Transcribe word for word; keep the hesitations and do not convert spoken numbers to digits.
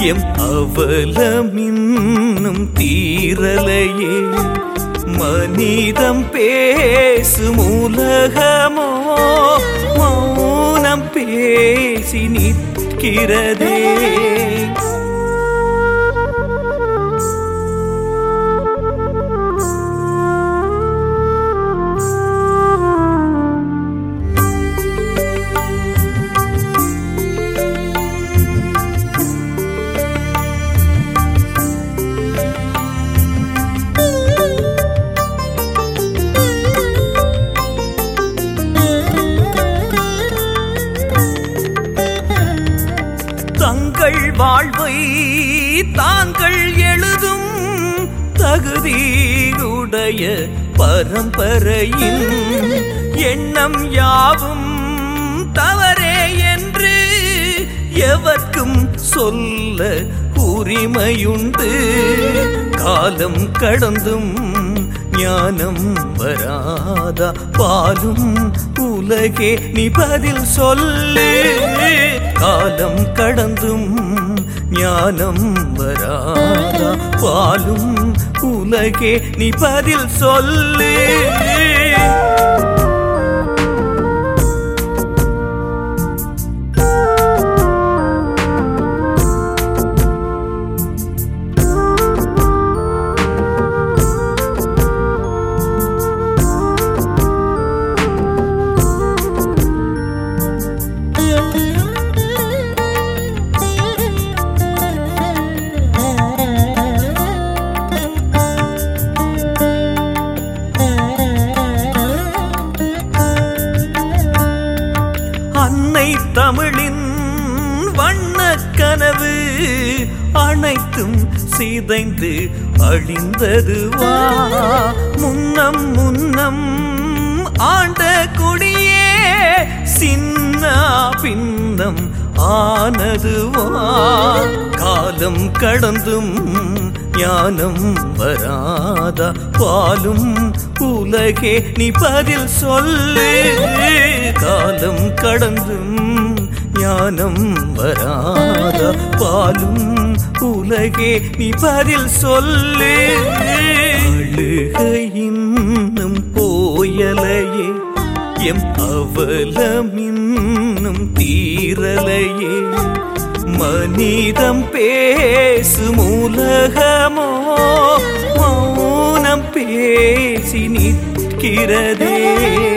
M அவலமின்னும் தீரலையே மனிதம் பேசும் உலகமோ மௌனம் பேசி நிற்கிறதே. தங்கள் வாழ்வை தாங்கள் எழுதும் தகுதியுடைய பரம்பரையின் எண்ணம் யாவும் தவறே என்று எவர்க்கும் சொல்ல உரிமையுண்டு. காலம் கடந்தும் ஞானம் வராதா பாலும் உலகே நீ பதில் சொல்லு. காலம் கடந்தும் ஞானம் வராதா பாலும் உலகே நீ பதில் சொல்லு. அன்னை தமிழின் வண்ணக் கனவு அனைத்தும் சிதைந்து அழிந்ததுவா. முன்னம் முன்னம் ஆண்ட கொடியே சின்ன பின்னம் ஆனதுவா. காலம் கடந்தும் ஞானம் வராதா பாலும் உலகே நீ பதில் சொல்லு. காலம் கடந்தும் ஞானம் வராதா பாலும் உலகே நீ பதில் சொல்லு. அழுகை இன்னும் போயலையே எம் அவலமின்னும் தீரலையே மனிதம் பேசும் உலகமோ மௌனம் பேசி நிற்கிறதே.